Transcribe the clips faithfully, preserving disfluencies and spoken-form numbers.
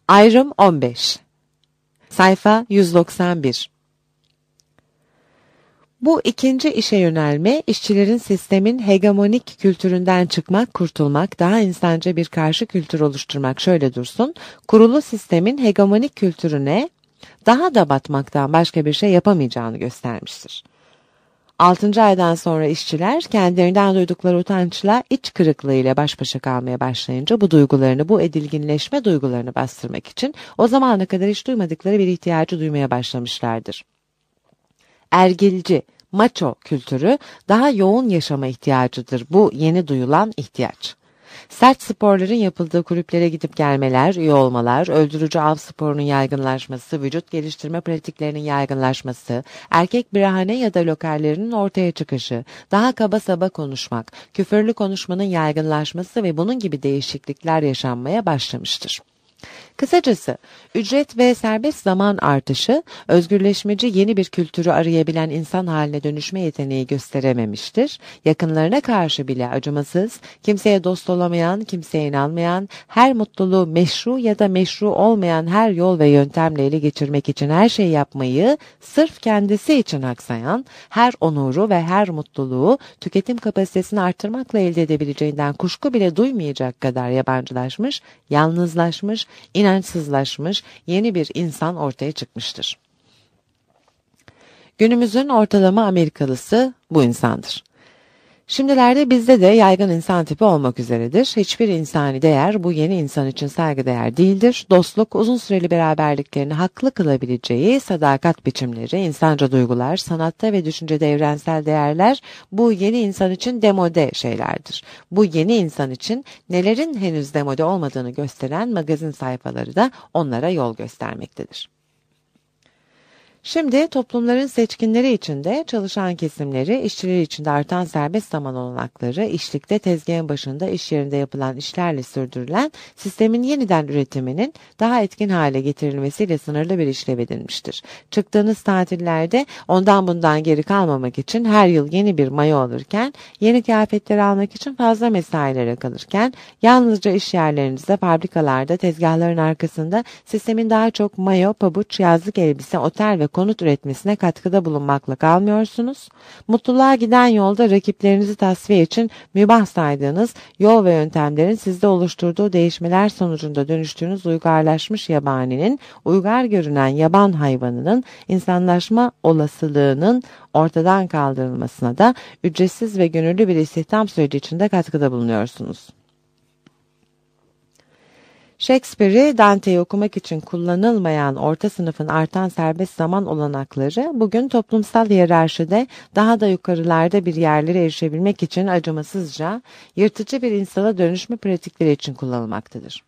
Ayrım on beş. Sayfa yüz doksan bir. Bu ikinci işe yönelme, işçilerin sistemin hegemonik kültüründen çıkmak, kurtulmak, daha insanca bir karşı kültür oluşturmak şöyle dursun, kurulu sistemin hegemonik kültürüne daha da batmaktan başka bir şey yapamayacağını göstermiştir. Altıncı aydan sonra işçiler kendilerinden duydukları utançla, iç kırıklığıyla baş başa kalmaya başlayınca bu duygularını, bu edilginleşme duygularını bastırmak için o zamana kadar hiç duymadıkları bir ihtiyacı duymaya başlamışlardır. Ergilci, maço kültürü daha yoğun yaşama ihtiyacıdır bu yeni duyulan ihtiyaç. Sert sporların yapıldığı kulüplere gidip gelmeler, üye olmalar, öldürücü av sporunun yaygınlaşması, vücut geliştirme pratiklerinin yaygınlaşması, erkek birahane ya da lokallerinin ortaya çıkışı, daha kaba saba konuşmak, küfürlü konuşmanın yaygınlaşması ve bunun gibi değişiklikler yaşanmaya başlamıştır. Kısacası ücret ve serbest zaman artışı, özgürleşmeci yeni bir kültürü arayabilen insan haline dönüşme yeteneği gösterememiştir. Yakınlarına karşı bile acımasız, kimseye dost olamayan, kimseye inanmayan, her mutluluğu meşru ya da meşru olmayan her yol ve yöntemle ele geçirmek için her şeyi yapmayı sırf kendisi için aksayan, her onuru ve her mutluluğu tüketim kapasitesini artırmakla elde edebileceğinden kuşku bile duymayacak kadar yabancılaşmış, yalnızlaşmış, inançsızlaşmış yeni bir insan ortaya çıkmıştır. Günümüzün ortalama Amerikalısı bu insandır. Şimdilerde bizde de yaygın insan tipi olmak üzeredir. Hiçbir insani değer bu yeni insan için saygıdeğer değildir. Dostluk, uzun süreli beraberliklerini haklı kılabileceği sadakat biçimleri, insanca duygular, sanatta ve düşüncede evrensel değerler bu yeni insan için demode şeylerdir. Bu yeni insan için nelerin henüz demode olmadığını gösteren magazin sayfaları da onlara yol göstermektedir. Şimdi toplumların seçkinleri içinde çalışan kesimleri, işçileri içinde artan serbest zaman olanakları, işlikte tezgahın başında iş yerinde yapılan işlerle sürdürülen sistemin yeniden üretiminin daha etkin hale getirilmesiyle sınırlı bir işlev edilmiştir. Çıktığınız tatillerde ondan bundan geri kalmamak için her yıl yeni bir mayo alırken, yeni kıyafetler almak için fazla mesailere kalırken, yalnızca iş yerlerinizde, fabrikalarda, tezgahların arkasında sistemin daha çok mayo, pabuç, yazlık elbise, otel ve konut üretmesine katkıda bulunmakla kalmıyorsunuz. Mutluluğa giden yolda rakiplerinizi tasfiye için mübah saydığınız yol ve yöntemlerin sizde oluşturduğu değişmeler sonucunda dönüştüğünüz uygarlaşmış yabaninin, uygar görünen yaban hayvanının insanlaşma olasılığının ortadan kaldırılmasına da ücretsiz ve gönüllü bir istihdam süreci içinde katkıda bulunuyorsunuz. Shakespeare'i, Dante'yi okumak için kullanılmayan orta sınıfın artan serbest zaman olanakları bugün toplumsal hiyerarşide daha da yukarılarda bir yerlere erişebilmek için acımasızca yırtıcı bir insana dönüşme pratikleri için kullanılmaktadır.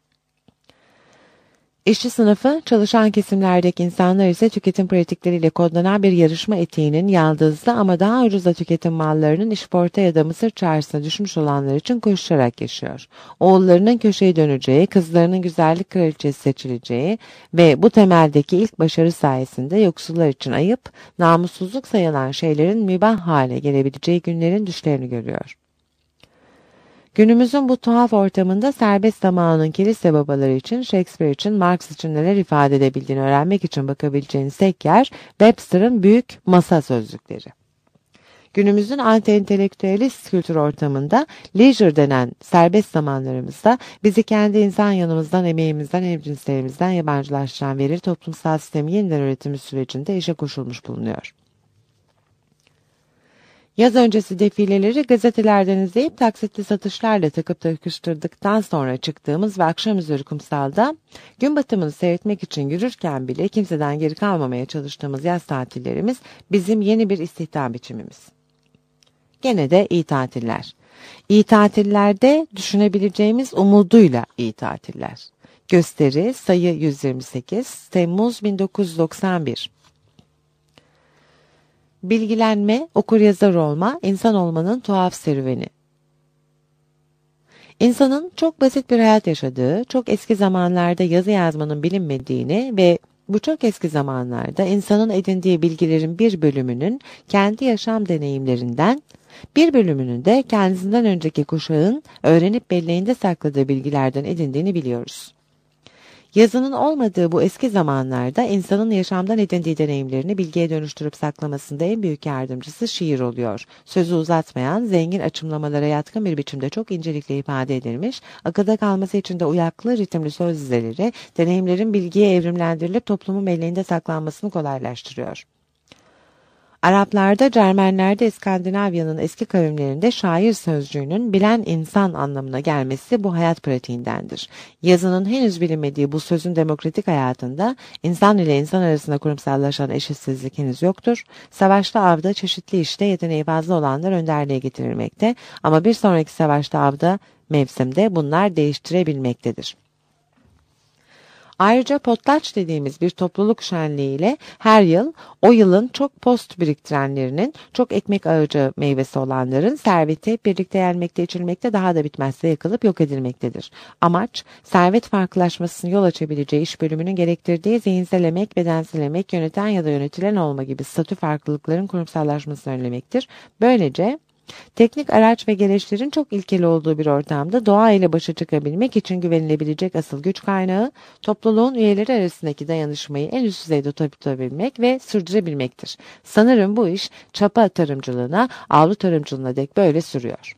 İşçi sınıfı, çalışan kesimlerdeki insanlar ise tüketim pratikleriyle kodlanan bir yarışma etiğinin yaldızlı ama daha ucuza tüketim mallarının işporta ya da Mısır çarşısına düşmüş olanlar için koşuşarak yaşıyor. Oğullarının köşeye döneceği, kızlarının güzellik kraliçesi seçileceği ve bu temeldeki ilk başarı sayesinde yoksullar için ayıp, namussuzluk sayılan şeylerin mübah hale gelebileceği günlerin düşlerini görüyor. Günümüzün bu tuhaf ortamında serbest zamanın kilise babaları için, Shakespeare için, Marx için neler ifade edebildiğini öğrenmek için bakabileceğiniz tek yer Webster'ın büyük masa sözlükleri. Günümüzün anti-entelektüelist kültür ortamında leisure denen serbest zamanlarımızda bizi kendi insan yanımızdan, emeğimizden, hemcinslerimizden yabancılaştıran veri toplumsal sistemi yeniden üretimi sürecinde işe koşulmuş bulunuyor. Yaz öncesi defileleri gazetelerden izleyip taksitli satışlarla takıp takıştırdıktan sonra çıktığımız ve akşamüzeri kumsalda gün batımını seyretmek için yürürken bile kimseden geri kalmamaya çalıştığımız yaz tatillerimiz bizim yeni bir istihdam biçimimiz. Gene de iyi tatiller. İyi tatillerde düşünebileceğimiz umuduyla iyi tatiller. Gösteri sayı yüz yirmi sekiz Temmuz bin dokuz yüz doksan bir. Bilgilenme, okuryazar olma, insan olmanın tuhaf serüveni. İnsanın çok basit bir hayat yaşadığı, çok eski zamanlarda yazı yazmanın bilinmediğini ve bu çok eski zamanlarda insanın edindiği bilgilerin bir bölümünün kendi yaşam deneyimlerinden, bir bölümünün de kendisinden önceki kuşağın öğrenip belleğinde sakladığı bilgilerden edindiğini biliyoruz. Yazının olmadığı bu eski zamanlarda insanın yaşamdan edindiği deneyimlerini bilgiye dönüştürüp saklamasında en büyük yardımcısı şiir oluyor. Sözü uzatmayan, zengin açımlamalara yatkın bir biçimde çok incelikle ifade edilmiş, akılda kalması için de uyaklı, ritimli söz dizeleri, deneyimlerin bilgiye evrimlendirilip toplumun belleğinde saklanmasını kolaylaştırıyor. Araplarda, Cermenlerde, İskandinavya'nın eski kavimlerinde şair sözcüğünün bilen insan anlamına gelmesi bu hayat pratiğindendir. Yazının henüz bilinmediği bu sözün demokratik hayatında insan ile insan arasında kurumsallaşan eşitsizlik henüz yoktur. Savaşta, avda, çeşitli işte yeteneği fazla olanlar önderliğe getirilmekte ama bir sonraki savaşta, avda, mevsimde bunlar değiştirebilmektedir. Ayrıca potlatch dediğimiz bir topluluk şenliğiyle her yıl o yılın çok post biriktirenlerinin, çok ekmek ağacı meyvesi olanların serveti birlikte yenmekte, içilmekte, daha da bitmezse yakılıp yok edilmektedir. Amaç, servet farklılaşmasının yol açabileceği iş bölümünün gerektirdiği zihinsel emek, bedensel emek, yöneten ya da yönetilen olma gibi statü farklılıkların kurumsallaşmasını önlemektir. Böylece teknik araç ve gereçlerin çok ilkeli olduğu bir ortamda doğa ile başa çıkabilmek için güvenilebilecek asıl güç kaynağı, topluluğun üyeleri arasındaki dayanışmayı en üst düzeyde tutabilmek ve sürdürebilmektir. Sanırım bu iş çapa tarımcılığına, avlu tarımcılığına dek böyle sürüyor.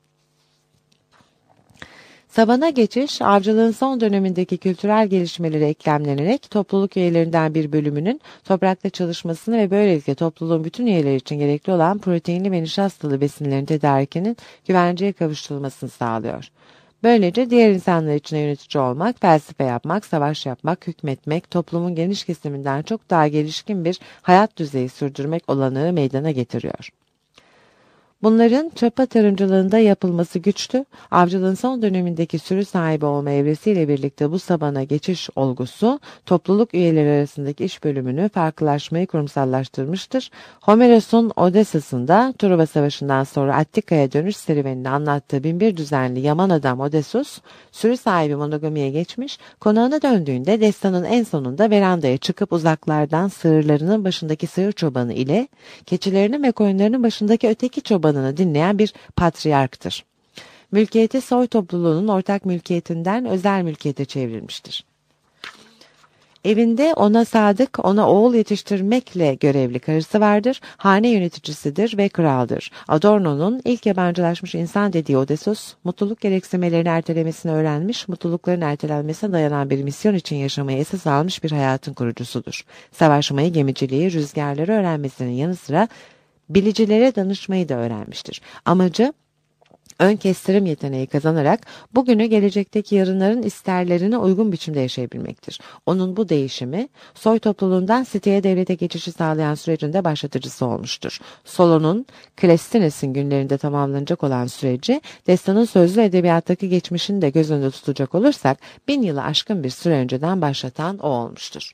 Savana geçiş, avcılığın son dönemindeki kültürel gelişmelere eklemlenerek topluluk üyelerinden bir bölümünün toprakta çalışmasını ve böylelikle topluluğun bütün üyeleri için gerekli olan proteinli ve nişastalı besinlerin tedarikinin güvenceye kavuşturulmasını sağlıyor. Böylece diğer insanlar için yönetici olmak, felsefe yapmak, savaş yapmak, hükmetmek, toplumun geniş kesiminden çok daha gelişkin bir hayat düzeyi sürdürmek olanağı meydana getiriyor. Bunların çapa tarımcılığında yapılması güçtü. Avcılığın son dönemindeki sürü sahibi olma evresiyle birlikte bu sabana geçiş olgusu topluluk üyeleri arasındaki iş bölümünü, farklılaşmayı kurumsallaştırmıştır. Homeros'un Odyssey'sinde Truva Savaşı'ndan sonra Attika'ya dönüş serüvenini anlattığı binbir düzenli yaman adam Odysseus, sürü sahibi monogamiye geçmiş, konağına döndüğünde destanın en sonunda verandaya çıkıp uzaklardan sığırlarının başındaki sığır çobanı ile keçilerinin ve koyunlarının başındaki öteki çobanı dinleyen bir patriarktır. Mülkiyeti soy topluluğunun ortak mülkiyetinden özel mülkiyete çevrilmiştir. Evinde ona sadık, ona oğul yetiştirmekle görevli karısı vardır, hane yöneticisidir ve kraldır. Adorno'nun ilk yabancılaşmış insan dediği Odysseus, mutluluk gereksinimlerini ertelemesini öğrenmiş, mutlulukların ertelenmesine dayanan bir misyon için yaşamayı esas almış bir hayatın kurucusudur. Savaşmayı, gemiciliği, rüzgarları öğrenmesinin yanı sıra bilicilere danışmayı da öğrenmiştir. Amacı, ön kestirim yeteneği kazanarak bugünü gelecekteki yarınların isterlerine uygun biçimde yaşayabilmektir. Onun bu değişimi soy topluluğundan siteye devlete geçişi sağlayan sürecinde başlatıcısı olmuştur. Solon'un Klesthenes'in günlerinde tamamlanacak olan süreci, destanın sözlü edebiyattaki geçmişini de göz önünde tutacak olursak bin yılı aşkın bir süre önceden başlatan o olmuştur.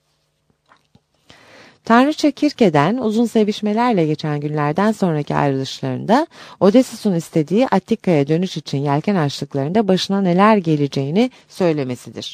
Tanrıça Kirke'den uzun sevişmelerle geçen günlerden sonraki ayrılışlarında Odysseus'un istediği Attika'ya dönüş için yelken açtıklarında başına neler geleceğini söylemesidir.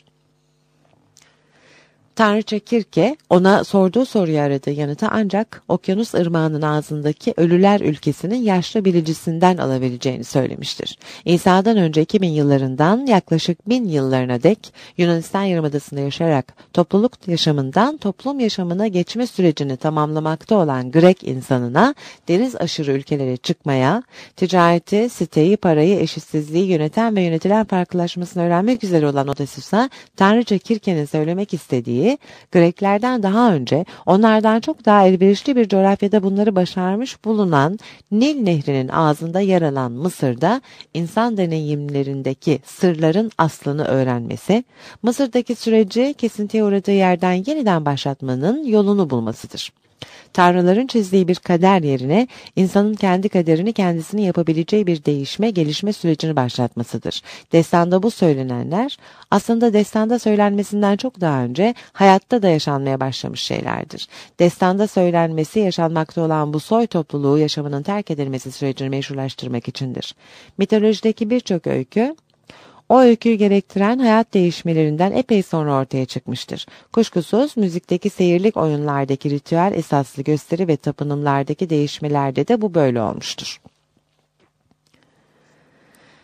Tanrıça Kirke ona sorduğu soruya aradığı yanıtı ancak Okyanus Irmağı'nın ağzındaki ölüler ülkesinin yaşlı bilicisinden alabileceğini söylemiştir. İsa'dan önce iki bin yıllarından yaklaşık bin yıllarına dek Yunanistan Yarımadası'nda yaşayarak topluluk yaşamından toplum yaşamına geçme sürecini tamamlamakta olan Grek insanına deniz aşırı ülkelere çıkmaya, ticareti, siteyi, parayı, eşitsizliği, yöneten ve yönetilen farklılaşmasını öğrenmek üzere olan Odysseus'a Tanrıça Kirke'nin söylemek istediği, Greklerden daha önce onlardan çok daha elverişli bir coğrafyada bunları başarmış bulunan Nil Nehri'nin ağzında yer alan Mısır'da insan deneyimlerindeki sırların aslını öğrenmesi, Mısır'daki süreci kesintiye uğradığı yerden yeniden başlatmanın yolunu bulmasıdır. Tanrıların çizdiği bir kader yerine insanın kendi kaderini kendisini yapabileceği bir değişme, gelişme sürecini başlatmasıdır. Destanda bu söylenenler aslında destanda söylenmesinden çok daha önce hayatta da yaşanmaya başlamış şeylerdir. Destanda söylenmesi yaşanmakta olan bu soy topluluğu yaşamının terk edilmesi sürecini meşrulaştırmak içindir. Mitolojideki birçok öykü o öyküyü gerektiren hayat değişmelerinden epey sonra ortaya çıkmıştır. Kuşkusuz müzikteki seyirlik oyunlardaki ritüel esaslı gösteri ve tapınımlardaki değişmelerde de bu böyle olmuştur.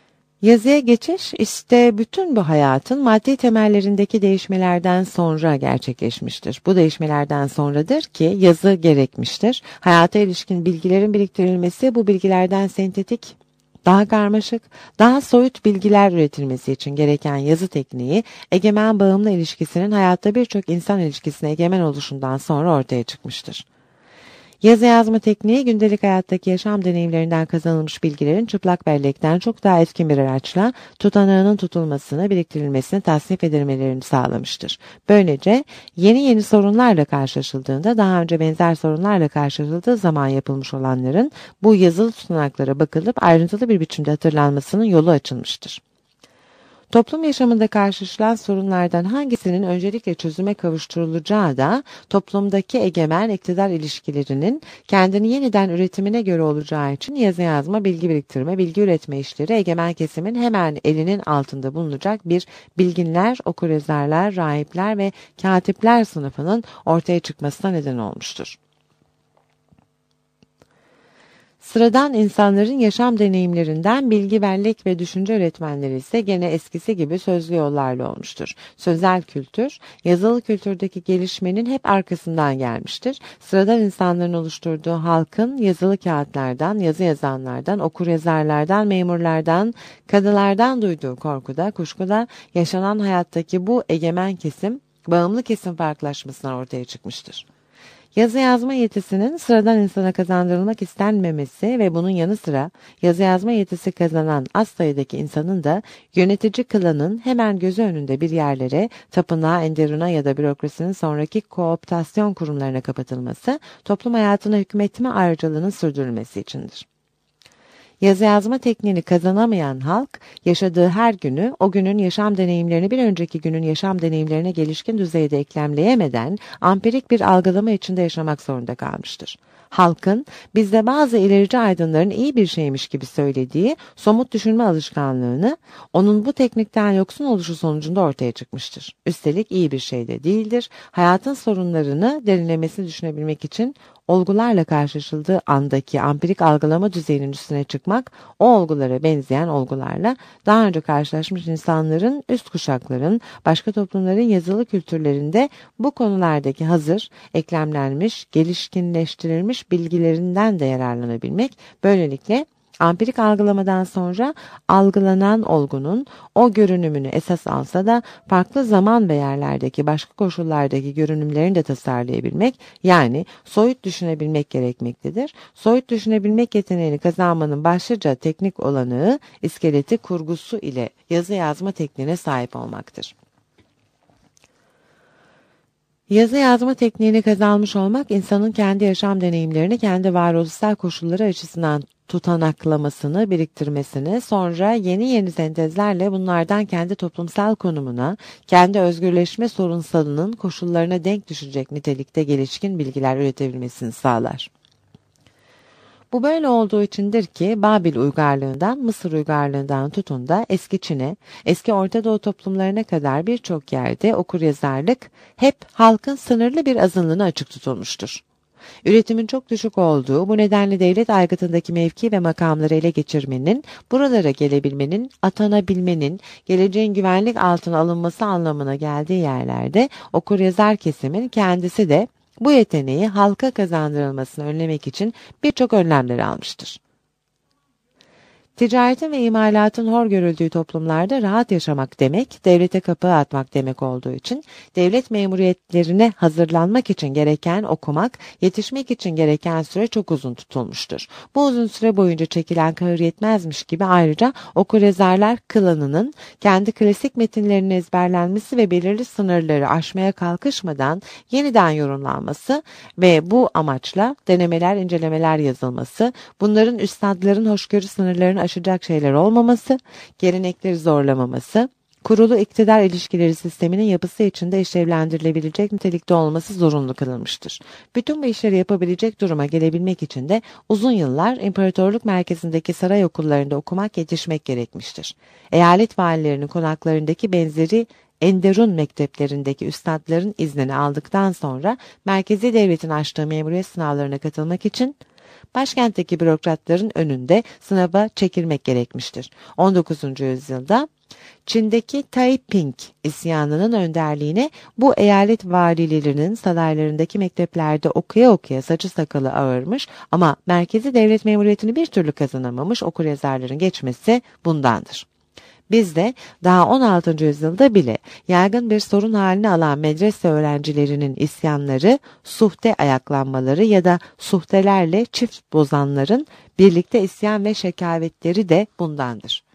Yazıya geçiş işte bütün bu hayatın maddi temellerindeki değişmelerden sonra gerçekleşmiştir. Bu değişmelerden sonradır ki yazı gerekmiştir. Hayata ilişkin bilgilerin biriktirilmesi, bu bilgilerden sentetik, daha karmaşık, daha soyut bilgiler üretilmesi için gereken yazı tekniği, egemen bağımlı ilişkisinin hayatta birçok insan ilişkisine egemen oluşundan sonra ortaya çıkmıştır. Yazı yazma tekniği, gündelik hayattaki yaşam deneyimlerinden kazanılmış bilgilerin çıplak bellekten çok daha etkin bir araçla tutanağının tutulmasını, biriktirilmesini, tasnif edilmelerini sağlamıştır. Böylece yeni yeni sorunlarla karşılaşıldığında, daha önce benzer sorunlarla karşılaşıldığı zaman yapılmış olanların bu yazılı tutanaklara bakılıp ayrıntılı bir biçimde hatırlanmasının yolu açılmıştır. Toplum yaşamında karşılaşılan sorunlardan hangisinin öncelikle çözüme kavuşturulacağı da toplumdaki egemen iktidar ilişkilerinin kendini yeniden üretimine göre olacağı için yazı yazma, bilgi biriktirme, bilgi üretme işleri egemen kesimin hemen elinin altında bulunacak bir bilginler, okuryazarlar, rahipler ve katipler sınıfının ortaya çıkmasına neden olmuştur. Sıradan insanların yaşam deneyimlerinden bilgi, bellek ve düşünce öğretmenleri ise gene eskisi gibi sözlü yollarla olmuştur. Sözel kültür, yazılı kültürdeki gelişmenin hep arkasından gelmiştir. Sıradan insanların oluşturduğu halkın yazılı kağıtlardan, yazı yazanlardan, okuryazarlardan, memurlardan, kadılardan duyduğu korkuda, kuşkuda yaşanan hayattaki bu egemen kesim, bağımlı kesim farklılaşmasından ortaya çıkmıştır. Yazı yazma yetisinin sıradan insana kazandırılmak istenmemesi ve bunun yanı sıra yazı yazma yetisi kazanan az sayıdaki insanın da yönetici klanın hemen gözü önünde bir yerlere, tapınağa, enderuna ya da bürokrasinin sonraki kooptasyon kurumlarına kapatılması, toplum hayatına hükmetme ayrıcalığının sürdürülmesi içindir. Yazı yazma tekniğini kazanamayan halk, yaşadığı her günü o günün yaşam deneyimlerini bir önceki günün yaşam deneyimlerine gelişkin düzeyde eklemleyemeden ampirik bir algılama içinde yaşamak zorunda kalmıştır. Halkın bizde bazı ilerici aydınların iyi bir şeymiş gibi söylediği somut düşünme alışkanlığını onun bu teknikten yoksun oluşu sonucunda ortaya çıkmıştır. Üstelik iyi bir şey de değildir. Hayatın sorunlarını derinlemesine düşünebilmek için olgularla karşılaşıldığı andaki ampirik algılama düzeyinin üstüne çıkmak, o olgulara benzeyen olgularla daha önce karşılaşmış insanların, üst kuşakların, başka toplumların yazılı kültürlerinde bu konulardaki hazır, eklemlenmiş, gelişkinleştirilmiş bilgilerinden de yararlanabilmek, böylelikle ampirik algılamadan sonra algılanan olgunun o görünümünü esas alsa da farklı zaman ve yerlerdeki başka koşullardaki görünümlerini de tasarlayabilmek, yani soyut düşünebilmek gerekmektedir. Soyut düşünebilmek yeteneğini kazanmanın başlıca teknik olanağı, iskeleti, kurgusu ile yazı yazma tekniğine sahip olmaktır. Yazı yazma tekniğini kazanmış olmak, insanın kendi yaşam deneyimlerini kendi varoluşsal koşulları açısından tutanaklamasını, biriktirmesini, sonra yeni yeni sentezlerle bunlardan kendi toplumsal konumuna, kendi özgürleşme sorunsalının koşullarına denk düşecek nitelikte gelişkin bilgiler üretebilmesini sağlar. Bu böyle olduğu içindir ki Babil uygarlığından, Mısır uygarlığından tutun da eski Çin'e, eski Orta Doğu toplumlarına kadar birçok yerde okuryazarlık hep halkın sınırlı bir azınlığına açık tutulmuştur. Üretimin çok düşük olduğu, bu nedenle devlet aygıtındaki mevki ve makamları ele geçirmenin, buralara gelebilmenin, atanabilmenin, geleceğin güvenlik altına alınması anlamına geldiği yerlerde okuryazar kesimin kendisi de bu yeteneği halka kazandırılmasını önlemek için birçok önlemler almıştır. Ticaretin ve imalatın hor görüldüğü toplumlarda rahat yaşamak demek, devlete kapı atmak demek olduğu için, devlet memuriyetlerine hazırlanmak için gereken okumak, yetişmek için gereken süre çok uzun tutulmuştur. Bu uzun süre boyunca çekilen kahır yetmezmiş gibi ayrıca okuryazarlar klanının kendi klasik metinlerinin ezberlenmesi ve belirli sınırları aşmaya kalkışmadan yeniden yorumlanması ve bu amaçla denemeler, incelemeler yazılması, bunların üstadların hoşgörü sınırlarını aşacak şeyler olmaması, gelenekleri zorlamaması, kurulu iktidar ilişkileri sisteminin yapısı içinde işlevlendirilebilecek nitelikte olması zorunlu kılınmıştır. Bütün bu işleri yapabilecek duruma gelebilmek için de uzun yıllar imparatorluk merkezindeki saray okullarında okumak, yetişmek gerekmiştir. Eyalet valilerinin konaklarındaki benzeri Enderun mekteplerindeki üstadların iznini aldıktan sonra merkezi devletin açtığı memuriyet sınavlarına katılmak için başkentteki bürokratların önünde sınava çekilmek gerekmiştir. on dokuzuncu yüzyılda Çin'deki Taiping isyanının önderliğine bu eyalet valilerinin saraylarındaki mekteplerde okuya okuya saçı sakalı ağarmış ama merkezi devlet memuriyetini bir türlü kazanamamış okuryazarların geçmesi bundandır. Bizde daha on altıncı yüzyılda bile yaygın bir sorun haline alan medrese öğrencilerinin isyanları, suhte ayaklanmaları ya da suhtelerle çift bozanların birlikte isyan ve şekavetleri de bundandır.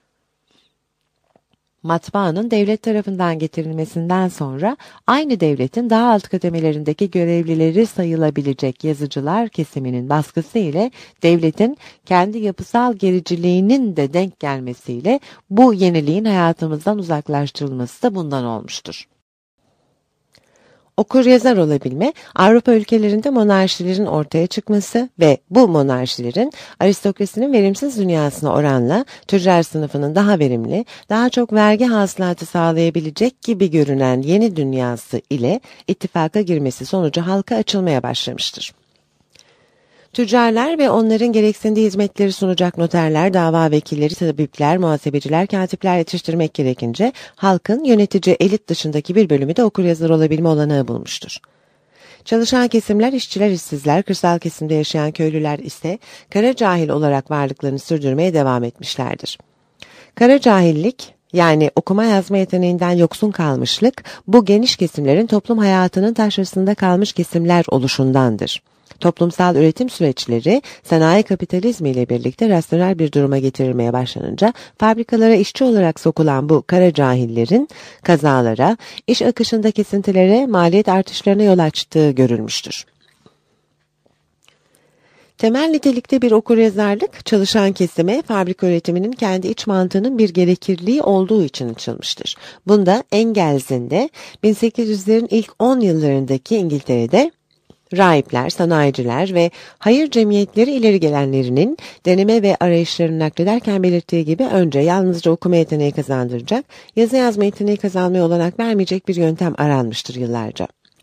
Matbaanın devlet tarafından getirilmesinden sonra aynı devletin daha alt kademelerindeki görevlileri sayılabilecek yazıcılar kesiminin baskısı ile devletin kendi yapısal gericiliğinin de denk gelmesiyle bu yeniliğin hayatımızdan uzaklaştırılması da bundan olmuştur. Okuryazar olabilme, Avrupa ülkelerinde monarşilerin ortaya çıkması ve bu monarşilerin aristokrasinin verimsiz dünyasına oranla tüccar sınıfının daha verimli, daha çok vergi hasılatı sağlayabilecek gibi görünen yeni dünyası ile ittifaka girmesi sonucu halka açılmaya başlamıştır. Tüccarlar ve onların gereksindiği hizmetleri sunacak noterler, dava vekilleri, tabipler, muhasebeciler, katipler yetiştirmek gerekince halkın yönetici elit dışındaki bir bölümü de okuryazar olabilme olanağı bulmuştur. Çalışan kesimler, işçiler, işsizler, kırsal kesimde yaşayan köylüler ise kara cahil olarak varlıklarını sürdürmeye devam etmişlerdir. Kara cahillik, yani okuma yazma yeteneğinden yoksun kalmışlık, bu geniş kesimlerin toplum hayatının taşrasında kalmış kesimler oluşundandır. Toplumsal üretim süreçleri sanayi kapitalizmi ile birlikte rasyonel bir duruma getirilmeye başlanınca fabrikalara işçi olarak sokulan bu kara cahillerin kazalara, iş akışında kesintilere, maliyet artışlarına yol açtığı görülmüştür. Temel nitelikte bir okuryazarlık, çalışan kesime fabrika üretiminin kendi iç mantığının bir gerekirliği olduğu için açılmıştır. Bunda Engels'in de bin sekiz yüzlerin ilk on yıllarındaki İngiltere'de rahipler, sanayiciler ve hayır cemiyetleri ileri gelenlerinin deneme ve arayışlarını naklederken belirttiği gibi önce yalnızca okuma yeteneği kazandıracak, yazı yazma yeteneği kazanmaya olanak vermeyecek bir yöntem aranmıştır yıllarca.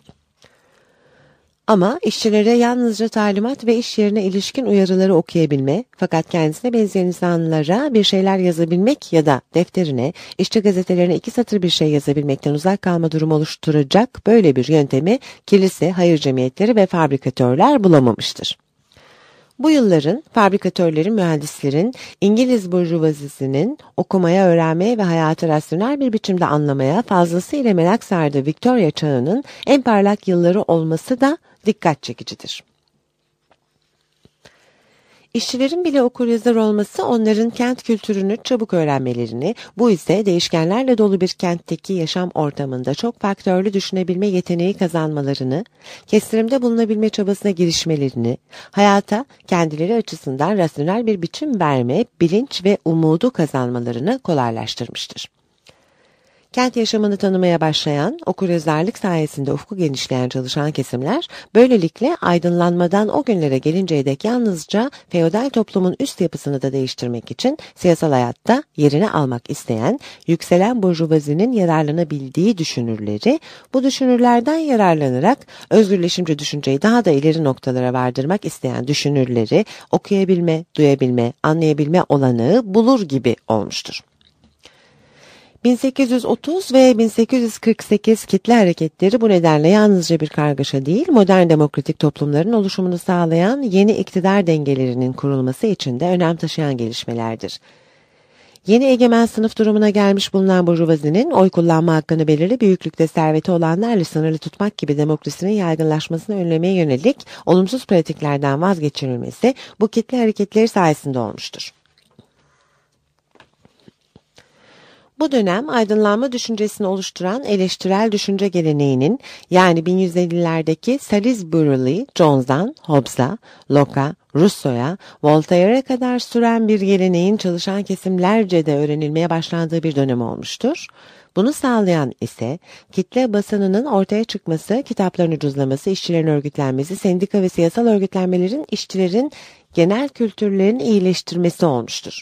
Ama işçilere yalnızca talimat ve iş yerine ilişkin uyarıları okuyabilme, fakat kendisine benzeyen insanlara bir şeyler yazabilmek ya da defterine, işçi gazetelerine iki satır bir şey yazabilmekten uzak kalma durumu oluşturacak böyle bir yöntemi kilise, hayır cemiyetleri ve fabrikatörler bulamamıştır. Bu yılların fabrikatörlerin, mühendislerin, İngiliz burjuvazisinin okumaya, öğrenmeye ve hayatı rasyonel bir biçimde anlamaya fazlasıyla merak sardığı Victoria çağının en parlak yılları olması da dikkat çekicidir. İşçilerin bile okuryazar olması onların kent kültürünü çabuk öğrenmelerini, bu ise değişkenlerle dolu bir kentteki yaşam ortamında çok faktörlü düşünebilme yeteneği kazanmalarını, kestirimde bulunabilme çabasına girişmelerini, hayata kendileri açısından rasyonel bir biçim verme, bilinç ve umudu kazanmalarını kolaylaştırmıştır. Kent yaşamını tanımaya başlayan, okuryazarlık sayesinde ufku genişleyen çalışan kesimler, böylelikle aydınlanmadan o günlere gelinceye dek yalnızca feodal toplumun üst yapısını da değiştirmek için siyasal hayatta yerini almak isteyen, yükselen burjuvazinin yararlanabildiği düşünürleri, bu düşünürlerden yararlanarak özgürleşimci düşünceyi daha da ileri noktalara vardırmak isteyen düşünürleri okuyabilme, duyabilme, anlayabilme olanağı bulur gibi olmuştur. bin sekiz yüz otuz ve bin sekiz yüz kırk sekiz kitle hareketleri bu nedenle yalnızca bir kargaşa değil, modern demokratik toplumların oluşumunu sağlayan yeni iktidar dengelerinin kurulması için de önem taşıyan gelişmelerdir. Yeni egemen sınıf durumuna gelmiş bulunan burjuvazinin oy kullanma hakkını belirli büyüklükte serveti olanlarla sınırlı tutmak gibi demokrasinin yaygınlaşmasını önlemeye yönelik olumsuz pratiklerden vazgeçirilmesi bu kitle hareketleri sayesinde olmuştur. Bu dönem aydınlanma düşüncesini oluşturan eleştirel düşünce geleneğinin, yani bin yüz ellilerdeki Salisbury'li Jones'dan Hobbes'a, Locke'a, Rousseau'ya, Voltaire'e kadar süren bir geleneğin çalışan kesimlerce de öğrenilmeye başlandığı bir dönem olmuştur. Bunu sağlayan ise kitle basınının ortaya çıkması, kitapların ucuzlaması, işçilerin örgütlenmesi, sendika ve siyasal örgütlenmelerin işçilerin genel kültürlerini iyileştirmesi olmuştur.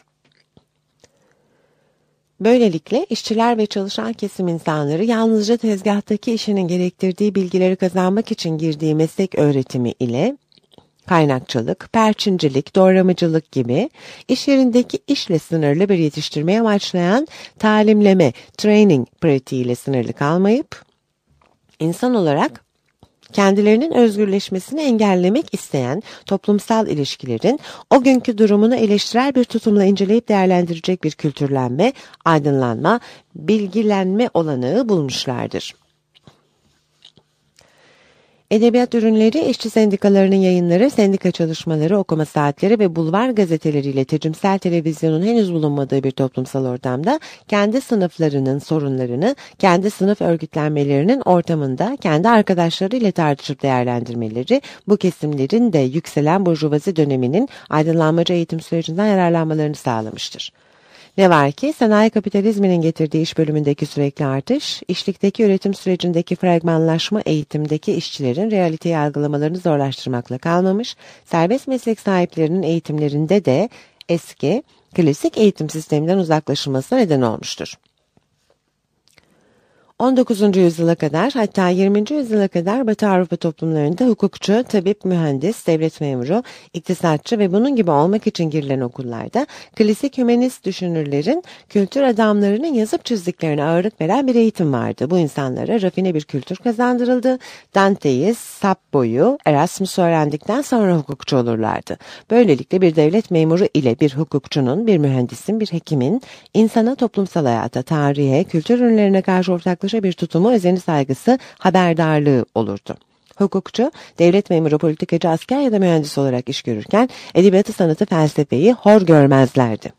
Böylelikle işçiler ve çalışan kesim insanları yalnızca tezgahtaki işinin gerektirdiği bilgileri kazanmak için girdiği meslek öğretimi ile kaynakçılık, perçincilik, doğramacılık gibi iş yerindeki işle sınırlı bir yetiştirmeyi amaçlayan talimleme, training pratiğiyle sınırlı kalmayıp, insan olarak kendilerinin özgürleşmesini engellemek isteyen toplumsal ilişkilerin o günkü durumunu eleştirel bir tutumla inceleyip değerlendirecek bir kültürlenme, aydınlanma, bilgilenme olanağı bulmuşlardır. Edebiyat ürünleri, işçi sendikalarının yayınları, sendika çalışmaları, okuma saatleri ve bulvar gazeteleriyle tecrübsel televizyonun henüz bulunmadığı bir toplumsal ortamda kendi sınıflarının sorunlarını, kendi sınıf örgütlenmelerinin ortamında kendi arkadaşlarıyla tartışıp değerlendirmeleri, bu kesimlerin de yükselen burjuvazi döneminin aydınlanmacı eğitim sürecinden yararlanmalarını sağlamıştır. Ne var ki sanayi kapitalizminin getirdiği iş bölümündeki sürekli artış, işlikteki üretim sürecindeki fragmanlaşma eğitimdeki işçilerin realiteyi algılamalarını zorlaştırmakla kalmamış, serbest meslek sahiplerinin eğitimlerinde de eski, klasik eğitim sisteminden uzaklaşılmasına neden olmuştur. on dokuzuncu yüzyıla kadar, hatta yirminci yüzyıla kadar Batı Avrupa toplumlarında hukukçu, tabip, mühendis, devlet memuru, iktisatçı ve bunun gibi olmak için girilen okullarda klasik hümanist düşünürlerin, kültür adamlarının yazıp çizdiklerine ağırlık veren bir eğitim vardı. Bu insanlara rafine bir kültür kazandırıldı. Dante'yi, Sappo'yu, Erasmus'u öğrendikten sonra hukukçu olurlardı. Böylelikle bir devlet memuru ile bir hukukçunun, bir mühendisin, bir hekimin insana, toplumsal hayata, tarihe, kültür ürünlerine karşı ortaklaşa bir tutumu, özeni, saygısı, haberdarlığı olurdu. Hukukçu, devlet memuru, politikacı, asker ya da mühendis olarak iş görürken edebiyatı, sanatı, felsefeyi hor görmezlerdi.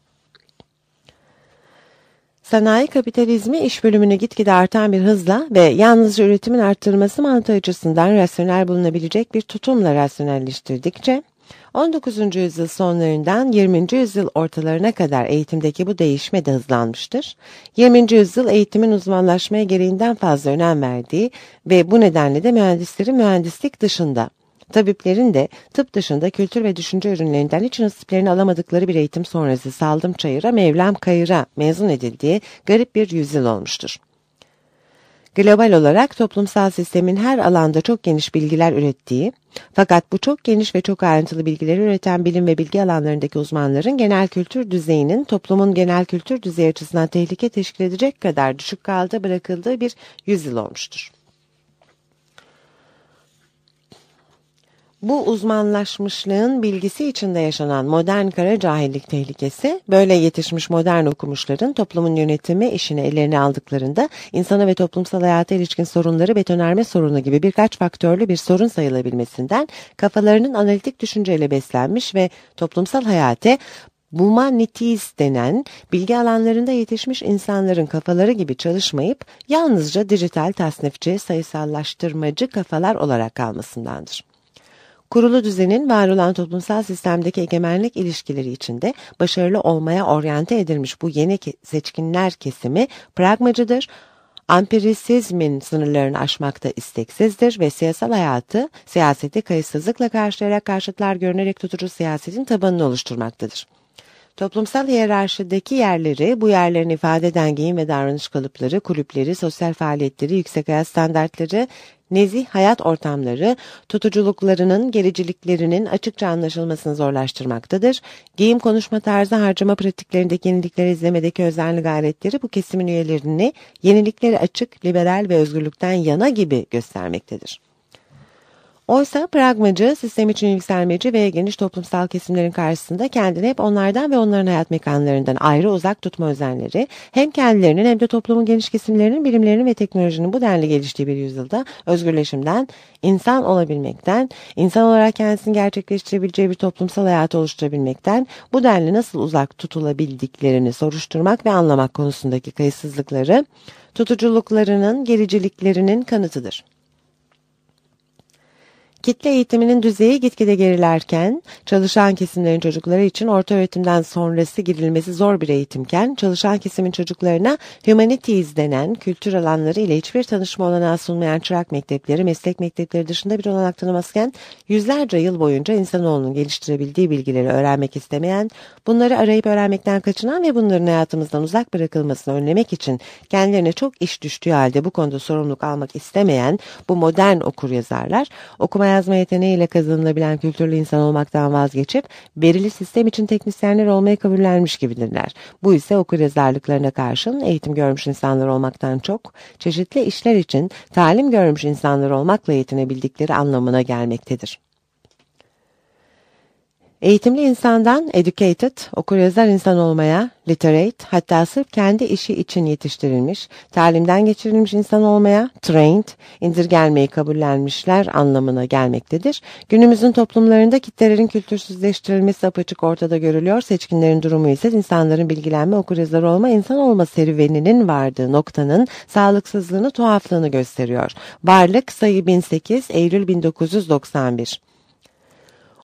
Sanayi kapitalizmi iş bölümünü gitgide artan bir hızla ve yalnızca üretimin arttırılması mantığı açısından rasyonel bulunabilecek bir tutumla rasyonelleştirdikçe, on dokuzuncu yüzyıl sonlarından yirminci yüzyıl ortalarına kadar eğitimdeki bu değişme de hızlanmıştır. yirminci yüzyıl eğitimin uzmanlaşmaya gereğinden fazla önem verdiği ve bu nedenle de mühendislerin mühendislik dışında, tabiplerin de tıp dışında kültür ve düşünce ürünlerinden hiç nasiplerini alamadıkları bir eğitim sonrası Saldım Çayır'a, Mevlam Kayır'a mezun edildiği garip bir yüzyıl olmuştur. Global olarak toplumsal sistemin her alanda çok geniş bilgiler ürettiği, fakat bu çok geniş ve çok ayrıntılı bilgileri üreten bilim ve bilgi alanlarındaki uzmanların genel kültür düzeyinin toplumun genel kültür düzeyi açısından tehlike teşkil edecek kadar düşük kaldığı bırakıldığı bir yüzyıl olmuştur. Bu uzmanlaşmışlığın bilgisi içinde yaşanan modern kara cahillik tehlikesi, böyle yetişmiş modern okumuşların toplumun yönetimi işini ellerine aldıklarında insana ve toplumsal hayata ilişkin sorunları betonarme sorunu gibi birkaç faktörlü bir sorun sayılabilmesinden kafalarının analitik düşünceyle beslenmiş ve toplumsal hayate humanities denen bilgi alanlarında yetişmiş insanların kafaları gibi çalışmayıp yalnızca dijital tasnifçi, sayısallaştırmacı kafalar olarak kalmasındandır. Kurulu düzenin var olan toplumsal sistemdeki egemenlik ilişkileri içinde başarılı olmaya oryante edilmiş bu yeni seçkinler kesimi pragmacıdır, ampirisizmin sınırlarını aşmakta isteksizdir ve siyasal hayatı, siyaseti kayıtsızlıkla karşılayarak karşıtlar görünerek tutucu siyasetin tabanını oluşturmaktadır. Toplumsal hiyerarşideki yerleri, bu yerlerin ifade eden giyim ve davranış kalıpları, kulüpleri, sosyal faaliyetleri, yüksek hayat standartları, nezih hayat ortamları, tutuculuklarının, gericiliklerinin açıkça anlaşılmasını zorlaştırmaktadır. Giyim, konuşma tarzı, harcama pratiklerindeki yenilikleri izlemedeki özenli gayretleri bu kesimin üyelerini yenilikleri açık, liberal ve özgürlükten yana gibi göstermektedir. Oysa pragmacı, sistem için yükselmeci ve geniş toplumsal kesimlerin karşısında kendini hep onlardan ve onların hayat mekanlarından ayrı uzak tutma özenleri, hem kendilerinin hem de toplumun geniş kesimlerinin bilimlerinin ve teknolojinin bu denli geliştiği bir yüzyılda özgürleşimden, insan olabilmekten, insan olarak kendisini gerçekleştirebileceği bir toplumsal hayatı oluşturabilmekten, bu denli nasıl uzak tutulabildiklerini soruşturmak ve anlamak konusundaki kayıtsızlıkları, tutuculuklarının, gericiliklerinin kanıtıdır. Kitle eğitiminin düzeyi gitgide gerilerken, çalışan kesimlerin çocukları için orta öğretimden sonrası girilmesi zor bir eğitimken, çalışan kesimin çocuklarına humanities denen kültür alanları ile hiçbir tanışma olanağı sunmayan çırak mektepleri, meslek mektepleri dışında bir olanak tanımazken, yüzlerce yıl boyunca insanoğlunun geliştirebildiği bilgileri öğrenmek istemeyen, bunları arayıp öğrenmekten kaçınan ve bunların hayatımızdan uzak bırakılmasını önlemek için kendilerine çok iş düştüğü halde bu konuda sorumluluk almak istemeyen bu modern okuryazarlar, okumaya yazma yeteneğiyle kazanılabilen kültürlü insan olmaktan vazgeçip belirli sistem için teknisyenler olmayı kabullenmiş gibidirler. Bu ise okuryazarlıklarına karşın eğitim görmüş insanlar olmaktan çok, çeşitli işler için talim görmüş insanlar olmakla yetinebildikleri anlamına gelmektedir. Eğitimli insandan educated, okuryazar insan olmaya, literate, hatta sırf kendi işi için yetiştirilmiş, talimden geçirilmiş insan olmaya, trained, indirgelmeyi kabullenmişler anlamına gelmektedir. Günümüzün toplumlarında kitlelerin kültürsüzleştirilmesi apaçık ortada görülüyor. Seçkinlerin durumu ise insanların bilgilenme, okuryazar olma, insan olma serüveninin vardığı noktanın sağlıksızlığını, tuhaflığını gösteriyor. Varlık, sayı bin sekiz, Eylül bin dokuz yüz doksan bir.